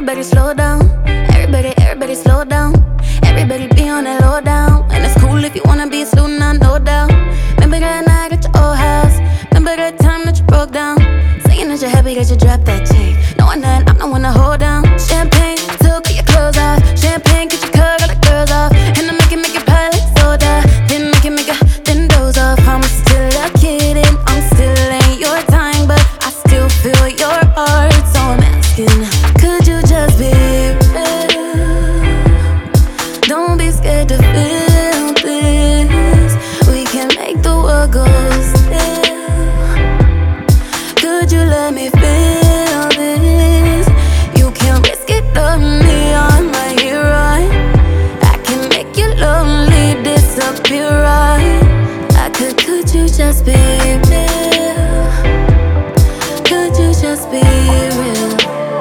Everybody slow down. Everybody slow down. Everybody be on that low down. And it's cool if you wanna be a student, now, no doubt. Remember that night at your old house. Remember that time that you broke down. Saying that you're happy that you dropped that chick. Knowing that I'm the one to hold down. Champagne, took your clothes off. Champagne, get your cut, all the girls off. And I make it pile like soda. Then make it, then doze off. I'm still a kid and I'm still ain't your time, but I still feel your heart. So I'm asking, could you just be real? Don't be scared to feel this. We can make the world go still. Could you let me feel this? You can't risk it on me, on my hero. I can make you lonely disappear, right? Could you just be real? Could you just be real?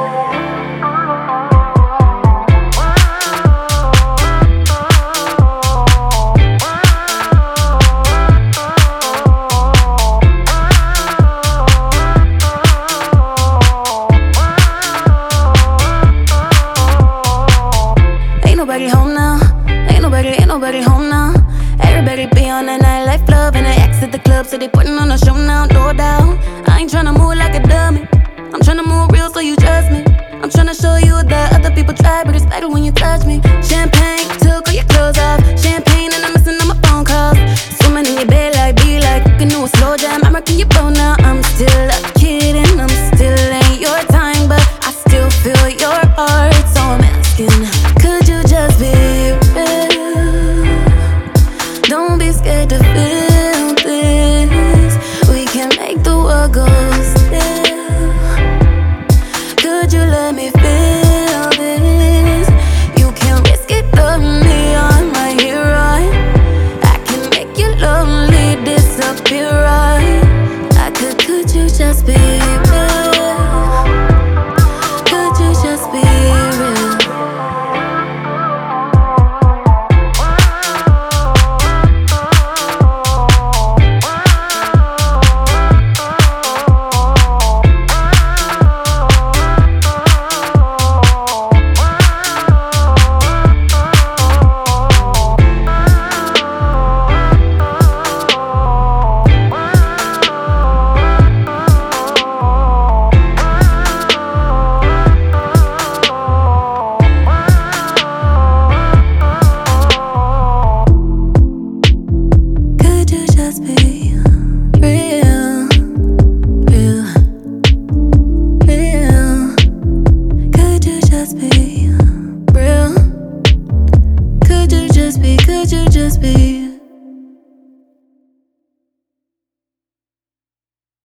Ain't nobody home now. Ain't nobody home now. Everybody be on that nightlife club and they exit the club, so they putting on a show now, no doubt. I ain't tryna move like a dummy. I'm tryna move real so you trust me. I'm tryna show you that other people try, but it's better when you touch me. Champagne, took all your clothes off. Champagne and I'm missing all my phone calls. Swimming in your bed like, be like, you can do a slow jam. I'm rocking your boat now. I'm still a kid and I'm still ain't your time, but I still feel your heart. So I'm asking, could you just be real? Don't be scared to feel this. We can make the world go still. Could you let me feel this? You can't risk it on me, on my hero. I can make you lonely disappear, right? Could you just be real? Could you just be real? Could you just be real? Real, real. Could you just be real? Could you just be